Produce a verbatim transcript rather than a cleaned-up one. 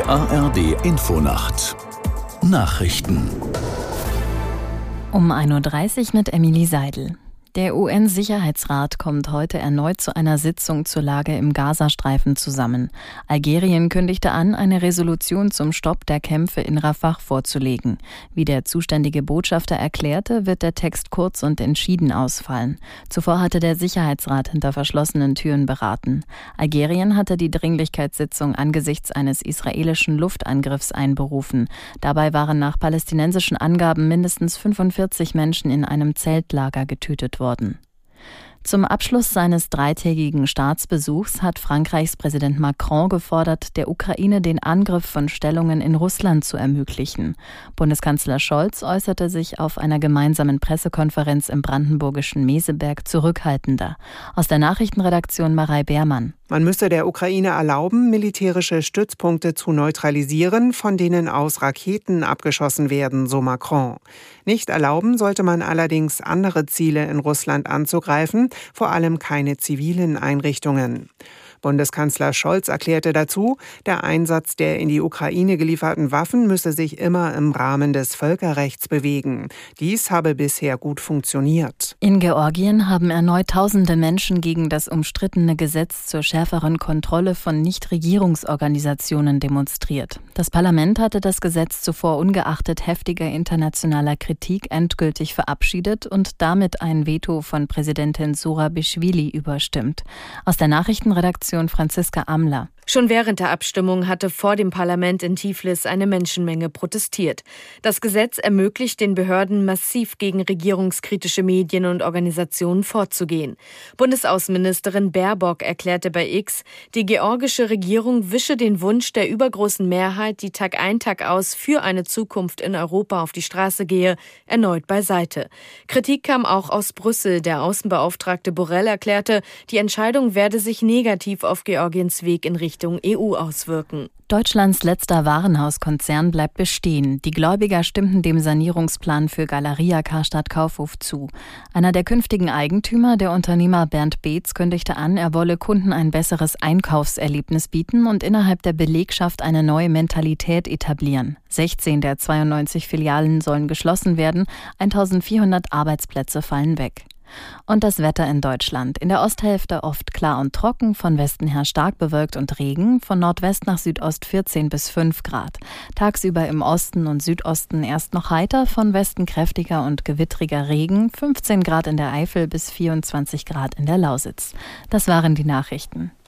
Die A R D Infonacht Nachrichten um ein Uhr dreißig mit Emily Seidel. Der U N-Sicherheitsrat kommt heute erneut zu einer Sitzung zur Lage im Gazastreifen zusammen. Algerien kündigte an, eine Resolution zum Stopp der Kämpfe in Rafah vorzulegen. Wie der zuständige Botschafter erklärte, wird der Text kurz und entschieden ausfallen. Zuvor hatte der Sicherheitsrat hinter verschlossenen Türen beraten. Algerien hatte die Dringlichkeitssitzung angesichts eines israelischen Luftangriffs einberufen. Dabei waren nach palästinensischen Angaben mindestens fünfundvierzig Menschen in einem Zeltlager getötet worden. worden. Zum Abschluss seines dreitägigen Staatsbesuchs hat Frankreichs Präsident Macron gefordert, der Ukraine den Angriff von Stellungen in Russland zu ermöglichen. Bundeskanzler Scholz äußerte sich auf einer gemeinsamen Pressekonferenz im brandenburgischen Meseberg zurückhaltender. Aus der Nachrichtenredaktion Marei Beermann. Man müsse der Ukraine erlauben, militärische Stützpunkte zu neutralisieren, von denen aus Raketen abgeschossen werden, so Macron. Nicht erlauben sollte man allerdings, andere Ziele in Russland anzugreifen, vor allem keine zivilen Einrichtungen. Bundeskanzler Scholz erklärte dazu, der Einsatz der in die Ukraine gelieferten Waffen müsse sich immer im Rahmen des Völkerrechts bewegen. Dies habe bisher gut funktioniert. In Georgien haben erneut tausende Menschen gegen das umstrittene Gesetz zur schärferen Kontrolle von Nichtregierungsorganisationen demonstriert. Das Parlament hatte das Gesetz zuvor ungeachtet heftiger internationaler Kritik endgültig verabschiedet und damit ein Veto von Präsidentin Zurabischwili überstimmt. Aus der Nachrichtenredaktion Franziska Amler. Schon während der Abstimmung hatte vor dem Parlament in Tiflis eine Menschenmenge protestiert. Das Gesetz ermöglicht den Behörden, massiv gegen regierungskritische Medien und Organisationen vorzugehen. Bundesaußenministerin Baerbock erklärte bei X, die georgische Regierung wische den Wunsch der übergroßen Mehrheit, die Tag ein, Tag aus für eine Zukunft in Europa auf die Straße gehe, erneut beiseite. Kritik kam auch aus Brüssel. Der Außenbeauftragte Borrell erklärte, die Entscheidung werde sich negativ auf Georgiens Weg in Richtung E U auswirken. Deutschlands letzter Warenhauskonzern bleibt bestehen. Die Gläubiger stimmten dem Sanierungsplan für Galeria Karstadt Kaufhof zu. Einer der künftigen Eigentümer, der Unternehmer Bernd Beetz, kündigte an, er wolle Kunden ein besseres Einkaufserlebnis bieten und innerhalb der Belegschaft eine neue Mentalität etablieren. sechzehn der zweiundneunzig Filialen sollen geschlossen werden, eintausendvierhundert Arbeitsplätze fallen weg. Und das Wetter in Deutschland. In der Osthälfte oft klar und trocken, von Westen her stark bewölkt und Regen, von Nordwest nach Südost vierzehn bis fünf Grad. Tagsüber im Osten und Südosten erst noch heiter, von Westen kräftiger und gewittriger Regen, fünfzehn Grad in der Eifel bis vierundzwanzig Grad in der Lausitz. Das waren die Nachrichten.